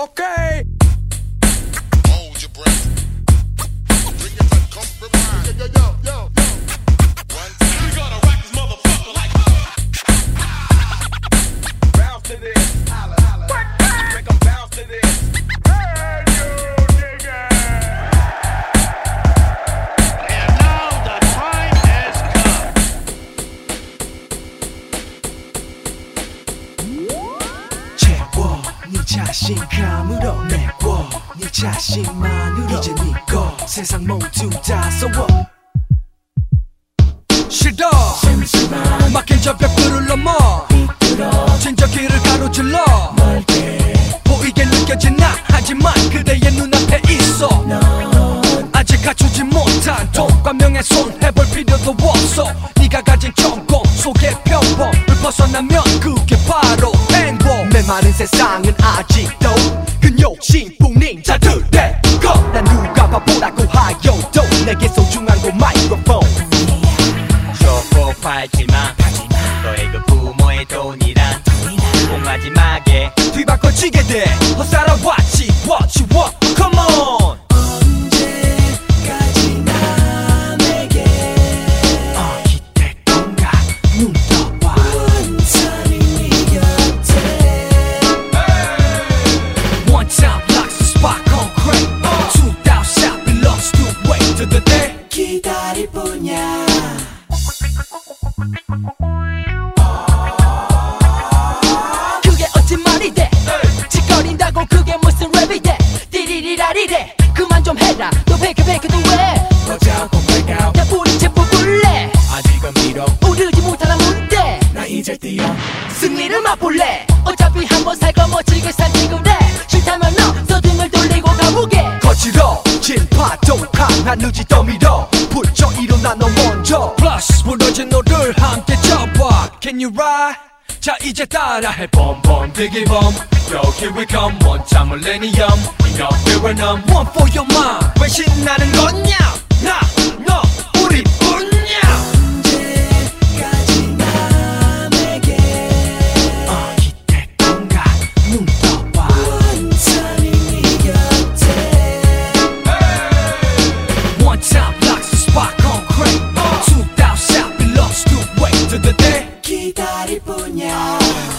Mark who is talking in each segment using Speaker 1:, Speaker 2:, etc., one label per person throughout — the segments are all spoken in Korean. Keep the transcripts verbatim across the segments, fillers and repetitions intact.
Speaker 1: Okay.
Speaker 2: Hold your breath. Bring it to compromise. Yo, yo, yo, yo. One time. We gonna rock this motherfucker like bounce to this. Holla, holla. Make 'em bounce to this. Hey, you nigga.
Speaker 3: And now the time has come.
Speaker 1: 채워 네 자신감으로 메워 네 자신만으로 이제 네거 세상 모두 다 써워 싫어 막힌 저 벽들을 넘어 진저 길을 가로질러 보이게 느껴진 나 하지만 그대의 눈앞에 있어 아직 갖추지 못한 돈과 명예 손해볼 필요도 없어 네가 가진 천공 속의 평범을 벗어나면 그게 바로 행복 메마른 세상은 아직도 그 욕심뿐인 자들의 것난 누가 바보라고 하여도 내게 소중한 거 마이크로폰
Speaker 4: 쇼포 팔지마 너의 그 부모의 돈이란 꼭 마지막에
Speaker 1: 뒤바꿔지게 돼 헛살아왔지 what you want come on 언제까지나 내게 어 기댈 건가 눈 떠봐 원천이 네 곁에 One time locks the spot concrete Two thousand shot belongs to wait to the day 기다릴 뿐이야 그게 어찌 말이 돼 짓거린다고 그게 무슨 랩이 돼 띠리리라리래 그만 좀 해라 너 베이크베이크도 왜
Speaker 2: 너자고 break out.
Speaker 1: 나 뿌리채 뽑을래
Speaker 2: 아직은 미뤄.
Speaker 1: 오르지 못하나 문대
Speaker 2: 나 이제 뛰어.
Speaker 1: 승리를 맛볼래 어차피 한 번 살거 멋지게 살지 그래 싫다면 너 등을 돌리고 가보게 거칠어진 파도 강한 의지 떠밀어 불쳐 일어나 너 먼저 플러스 무너진 너를 함께 접어 Can you ride? 자 이제 따라해 봄봄 디기봄 Yo here we come one time millennium 이렇게 넌 One for your mind 왜 신나는 거냐 나 너 우리 뿐이야 언제까지나 내게 어 기댈 건가 눈 떠봐 원천이 네 곁에 One time locks the spot concrete Two thousand shot belongs to wait to the day 기다릴 뿐이야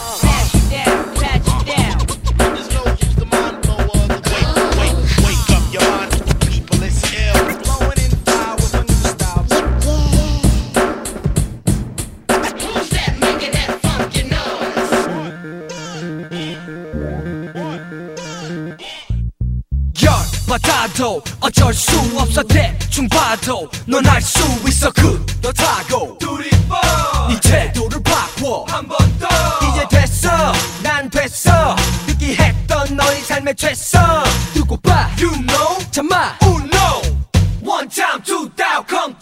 Speaker 2: There's no use to mind blower. Wake, wake, wake up your mind. People is ill. Blowing in fire with a new style.
Speaker 1: Who's that making that funky noise? 열 받아도 어쩔 수 없어 대충 봐도 넌 알 수 있어 그렇다고 두리번 네 태도를 바꿔 한 번 더 이제 됐어 난 됐어 느끼했던 너의 삶의 최선 두고 봐 You know 참아 Uno One time two down come